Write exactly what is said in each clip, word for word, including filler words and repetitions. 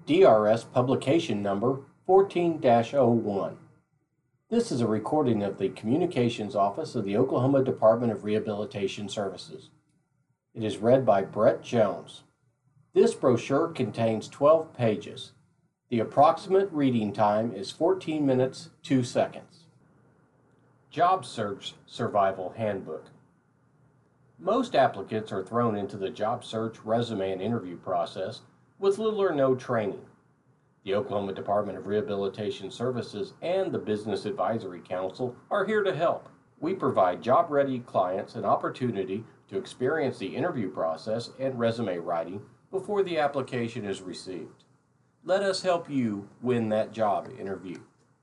D R S publication number fourteen dash oh one. This is a recording of the Communications Office of the Oklahoma Department of Rehabilitation Services. It is read by Brett Jones. This brochure contains twelve pages. The approximate reading time is fourteen minutes, two seconds. Job Search Survival Handbook. Most applicants are thrown into the job search, resume, and interview process with little or no training. The Oklahoma Department of Rehabilitation Services and the Business Advisory Council are here to help. We provide job-ready clients an opportunity to experience the interview process and resume writing before the application is received. Let us help you win that job interview.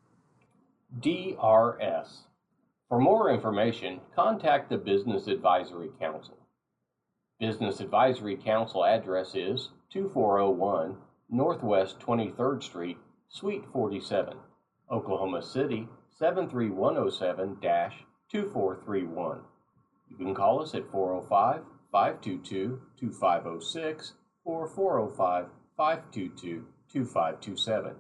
D R S. For more information, contact the Business Advisory Council. Business Advisory Council address is two four oh one Northwest twenty-third Street, Suite forty-seven, Oklahoma City seven three one oh seven dash two four three one. You can call us at four oh five, five two two, two five oh six or four oh five, five two two, two five two seven.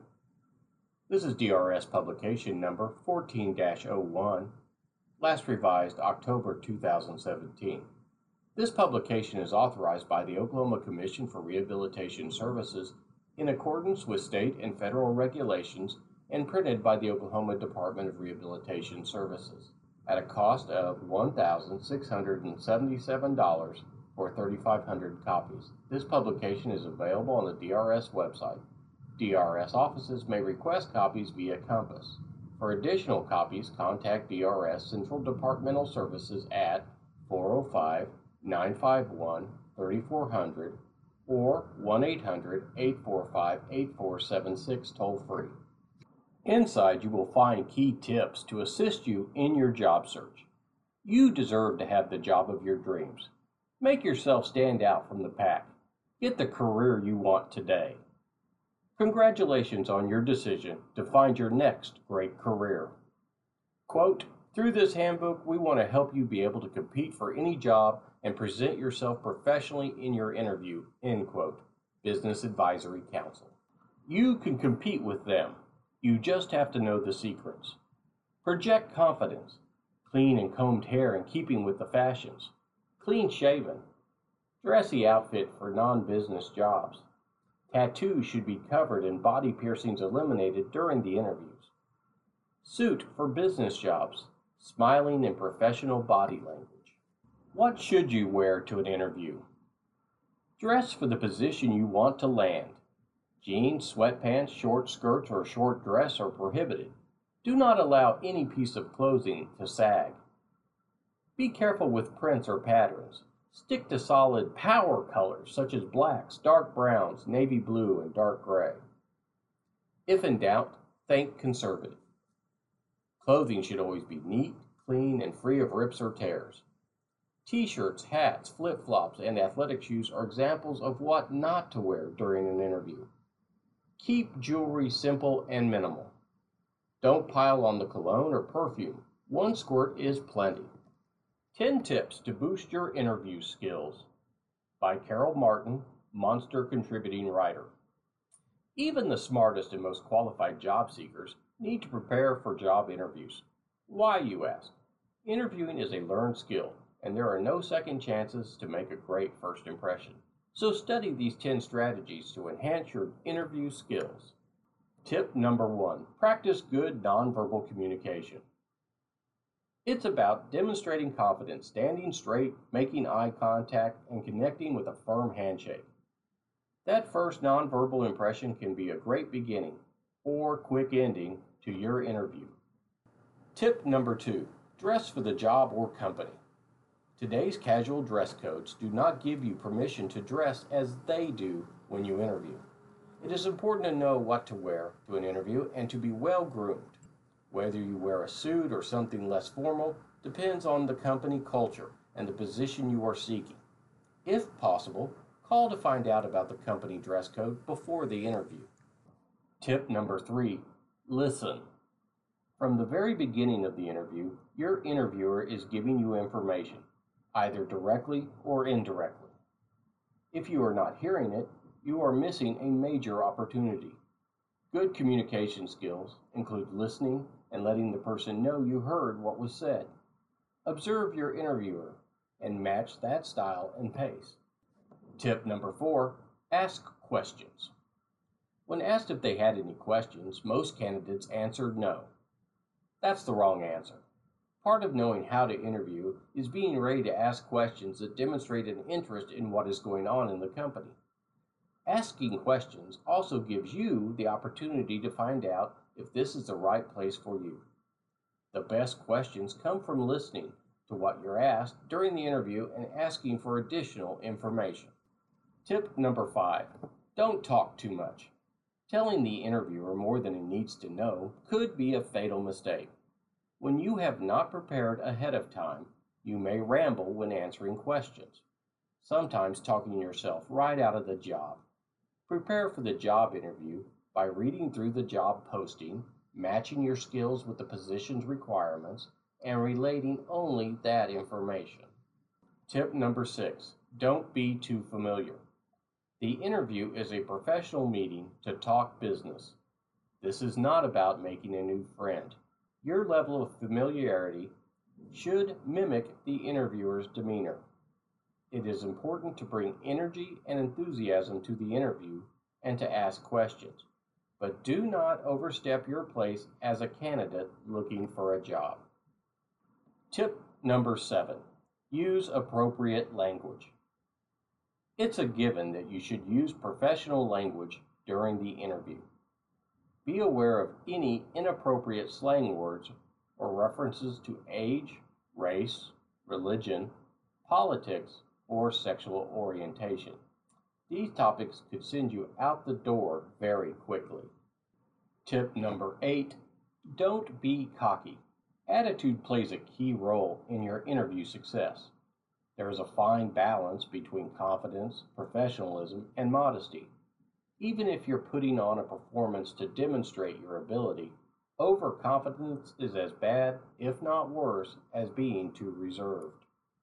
This is D R S publication number fourteen dash oh one, last revised October two thousand seventeen. This publication is authorized by the Oklahoma Commission for Rehabilitation Services in accordance with state and federal regulations and printed by the Oklahoma Department of Rehabilitation Services at a cost of one thousand six hundred seventy-seven dollars for thirty-five hundred copies. This publication is available on the D R S website. D R S offices may request copies via Compass. For additional copies, contact D R S Central Departmental Services at four oh five, nine five one, three four zero zero or one eight hundred, eight four five, eight four seven six toll free. Inside, you will find key tips to assist you in your job search. You deserve to have the job of your dreams. Make yourself stand out from the pack. Get the career you want today. Congratulations on your decision to find your next great career. Quote, through this handbook, we want to help you be able to compete for any job and present yourself professionally in your interview, end quote. Business Advisory Council. You can compete with them. You just have to know the secrets. Project confidence. Clean and combed hair in keeping with the fashions. Clean shaven. Dressy outfit for non-business jobs. Tattoos should be covered and body piercings eliminated during the interviews. Suit for business jobs. Smiling and professional body language. What should you wear to an interview? Dress for the position you want to land. Jeans, sweatpants, short skirts, or short dress are prohibited. Do not allow any piece of clothing to sag. Be careful with prints or patterns. Stick to solid power colors such as blacks, dark browns, navy blue, and dark gray. If in doubt, think conservative. Clothing should always be neat, clean, and free of rips or tears. T-shirts, hats, flip-flops, and athletic shoes are examples of what not to wear during an interview. Keep jewelry simple and minimal. Don't pile on the cologne or perfume. One squirt is plenty. ten tips to boost your interview skills by Carol Martin, Monster contributing writer. Even the smartest and most qualified job seekers need to prepare for job interviews. Why, you ask? Interviewing is a learned skill, and there are no second chances to make a great first impression. So study these ten strategies to enhance your interview skills. Tip number one, practice good nonverbal communication. It's about demonstrating confidence, standing straight, making eye contact, and connecting with a firm handshake. That first nonverbal impression can be a great beginning or quick ending to your interview. Tip number two, dress for the job or company. Today's casual dress codes do not give you permission to dress as they do when you interview. It is important to know what to wear to an interview and to be well groomed. Whether you wear a suit or something less formal depends on the company culture and the position you are seeking. If possible, call to find out about the company dress code before the interview. Tip number three, listen. From the very beginning of the interview, your interviewer is giving you information, either directly or indirectly. If you are not hearing it, you are missing a major opportunity. Good communication skills include listening and letting the person know you heard what was said. Observe your interviewer and match that style and pace. Tip number four, ask questions. When asked if they had any questions, most candidates answered no. That's the wrong answer. Part of knowing how to interview is being ready to ask questions that demonstrate an interest in what is going on in the company. Asking questions also gives you the opportunity to find out if this is the right place for you. The best questions come from listening to what you're asked during the interview and asking for additional information. Tip number five, don't talk too much. Telling the interviewer more than he needs to know could be a fatal mistake. When you have not prepared ahead of time, you may ramble when answering questions, sometimes talking yourself right out of the job. Prepare for the job interview by reading through the job posting, matching your skills with the position's requirements, and relating only that information. Tip number six, don't be too familiar. The interview is a professional meeting to talk business. This is not about making a new friend. Your level of familiarity should mimic the interviewer's demeanor. It is important to bring energy and enthusiasm to the interview and to ask questions, but do not overstep your place as a candidate looking for a job. Tip number seven, use appropriate language. It's a given that you should use professional language during the interview. Be aware of any inappropriate slang words or references to age, race, religion, politics, or sexual orientation. These topics could send you out the door very quickly. Tip number eight, don't be cocky. Attitude plays a key role in your interview success. There is a fine balance between confidence, professionalism, and modesty. Even if you're putting on a performance to demonstrate your ability, overconfidence is as bad, if not worse, as being too reserved.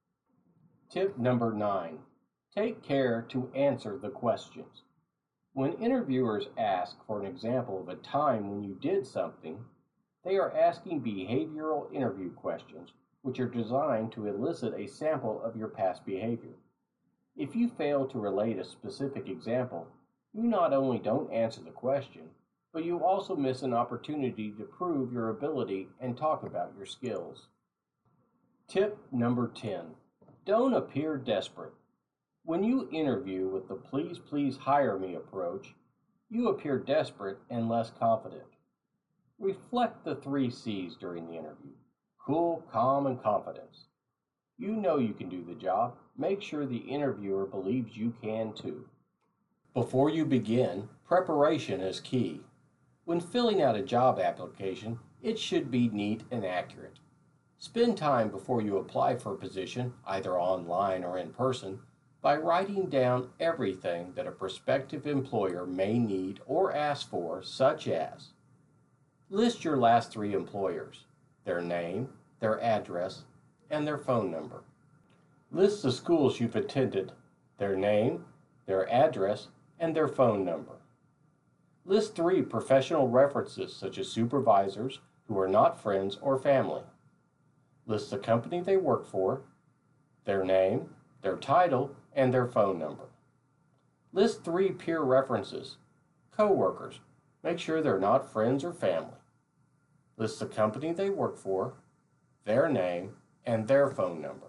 Tip number nine, take care to answer the questions. When interviewers ask for an example of a time when you did something, they are asking behavioral interview questions, which are designed to elicit a sample of your past behavior. If you fail to relate a specific example, you not only don't answer the question, but you also miss an opportunity to prove your ability and talk about your skills. Tip number ten, don't appear desperate. When you interview with the please, please hire me approach, you appear desperate and less confident. Reflect the three C's during the interview: cool, calm, and confidence. You know you can do the job. Make sure the interviewer believes you can too. Before you begin, preparation is key. When filling out a job application, it should be neat and accurate. Spend time before you apply for a position, either online or in person, by writing down everything that a prospective employer may need or ask for, such as: list your last three employers, their name, their address, and their phone number. List the schools you've attended, their name, their address, and their phone number. List three professional references, such as supervisors who are not friends or family. List the company they work for, their name, their title, and their phone number. List three peer references, co-workers. Make sure they're not friends or family. List the company they work for, their name, and their phone number.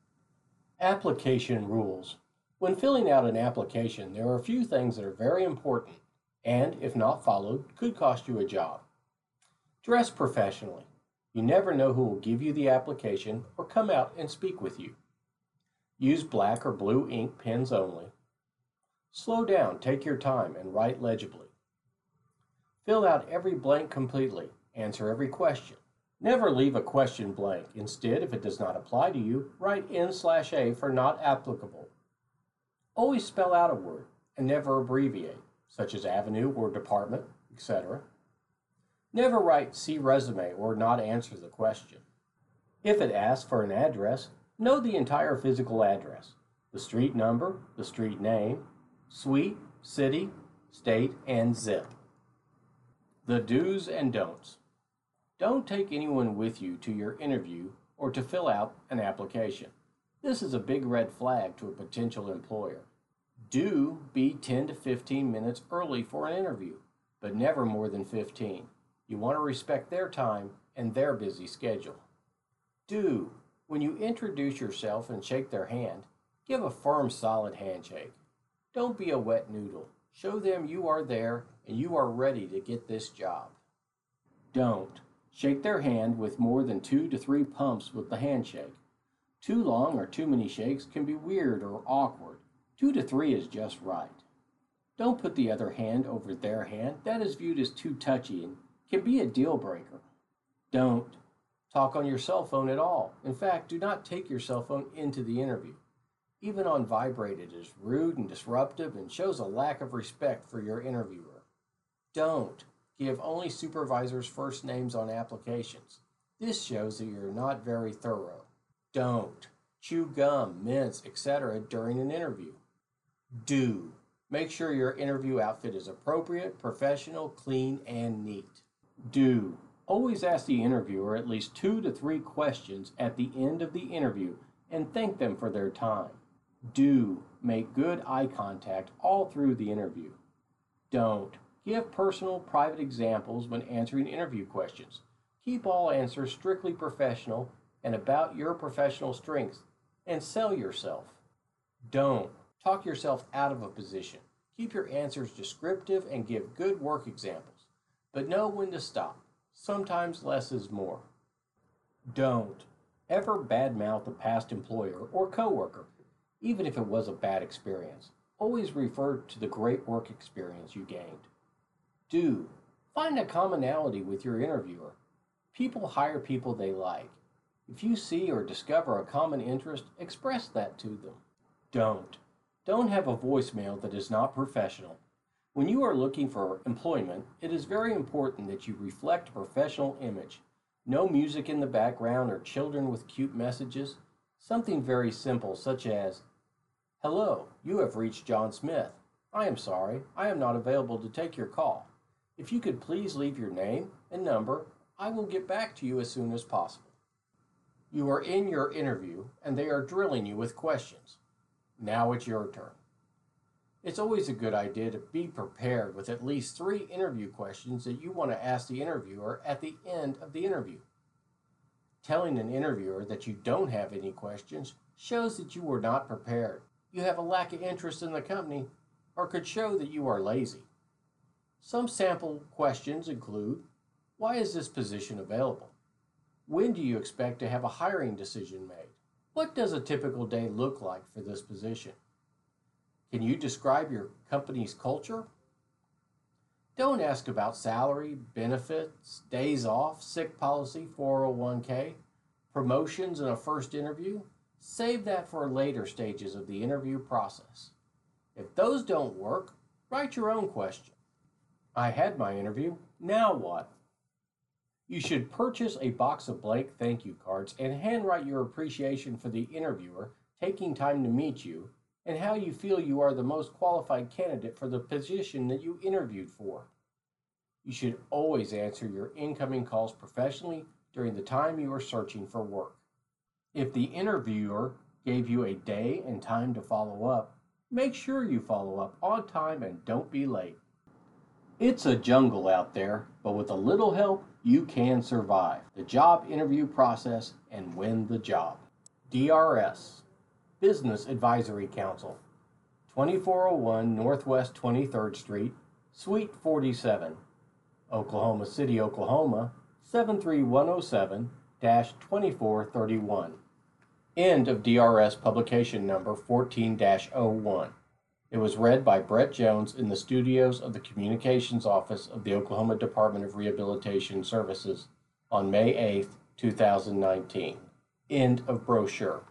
Application rules. When filling out an application, there are a few things that are very important and, if not followed, could cost you a job. Dress professionally. You never know who will give you the application or come out and speak with you. Use black or blue ink pens only. Slow down, take your time, and write legibly. Fill out every blank completely. Answer every question. Never leave a question blank. Instead, if it does not apply to you, write N slash A for not applicable. Always spell out a word and never abbreviate, such as avenue or department, et cetera. Never write see resume or not answer the question. If it asks for an address, know the entire physical address, the street number, the street name, suite, city, state, and zip. The do's and don'ts. Don't take anyone with you to your interview or to fill out an application. This is a big red flag to a potential employer. Do be ten to fifteen minutes early for an interview, but never more than fifteen. You want to respect their time and their busy schedule. Do, when you introduce yourself and shake their hand, give a firm, solid handshake. Don't be a wet noodle. Show them you are there and you are ready to get this job. Don't shake their hand with more than two to three pumps with the handshake. Too long or too many shakes can be weird or awkward. Two to three is just right. Don't put the other hand over their hand. That is viewed as too touchy and can be a deal breaker. Don't talk on your cell phone at all. In fact, do not take your cell phone into the interview. Even on vibrate, it is rude and disruptive and shows a lack of respect for your interviewer. Don't give only supervisors' first names on applications. This shows that you're not very thorough. Don't chew gum, mints, et cetera during an interview. Do make sure your interview outfit is appropriate, professional, clean, and neat. Do always ask the interviewer at least two to three questions at the end of the interview and thank them for their time. Do make good eye contact all through the interview. Don't give personal, private examples when answering interview questions. Keep all answers strictly professional and about your professional strengths, and sell yourself. Don't talk yourself out of a position. Keep your answers descriptive and give good work examples, but know when to stop. Sometimes less is more. Don't ever badmouth a past employer or coworker, even if it was a bad experience. Always refer to the great work experience you gained. Do find a commonality with your interviewer. People hire people they like. If you see or discover a common interest, express that to them. Don't. Don't have a voicemail that is not professional. When you are looking for employment, it is very important that you reflect a professional image. No music in the background or children with cute messages. Something very simple such as, "Hello, you have reached John Smith. I am sorry, I am not available to take your call. If you could please leave your name and number, I will get back to you as soon as possible." You are in your interview and they are drilling you with questions. Now it's your turn. It's always a good idea to be prepared with at least three interview questions that you want to ask the interviewer at the end of the interview. Telling an interviewer that you don't have any questions shows that you were not prepared, you have a lack of interest in the company, or could show that you are lazy. Some sample questions include, why is this position available? When do you expect to have a hiring decision made? What does a typical day look like for this position? Can you describe your company's culture? Don't ask about salary, benefits, days off, sick policy, four oh one k, promotions in a first interview. Save that for later stages of the interview process. If those don't work, write your own question. I had my interview, now what? You should purchase a box of blank thank you cards and handwrite your appreciation for the interviewer taking time to meet you and how you feel you are the most qualified candidate for the position that you interviewed for. You should always answer your incoming calls professionally during the time you are searching for work. If the interviewer gave you a day and time to follow up, make sure you follow up on time and don't be late. It's a jungle out there, but with a little help, you can survive the job interview process and win the job. D R S, Business Advisory Council, twenty-four oh one Northwest twenty-third Street, Suite forty-seven, Oklahoma City, Oklahoma, seven three one oh seven dash twenty-four thirty-one. End of D R S publication number fourteen dash oh one. It was read by Brett Jones in the studios of the Communications Office of the Oklahoma Department of Rehabilitation Services on May eighth, two thousand nineteen. End of brochure.